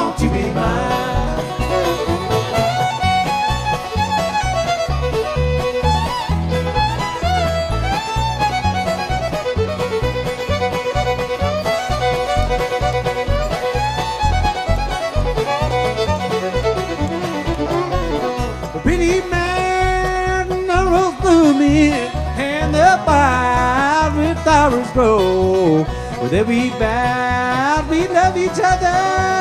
won't you be mine? The pretty man rolls through me, and the fiery flowers grow. With every bound, we love each other.